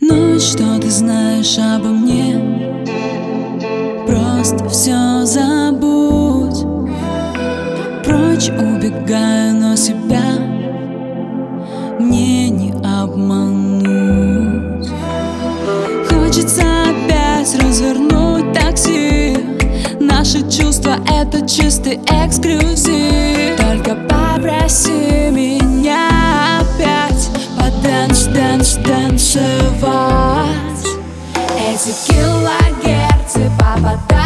ночь, что ты знаешь обо мне. Просто все забудь. Прочь убегаю, но себя мне не обмануть. Хочется опять развернуть такси. Наши чувства — это чистый эксклюзив. Только попроси меня опять потанцевать. Эти килогерцы попадают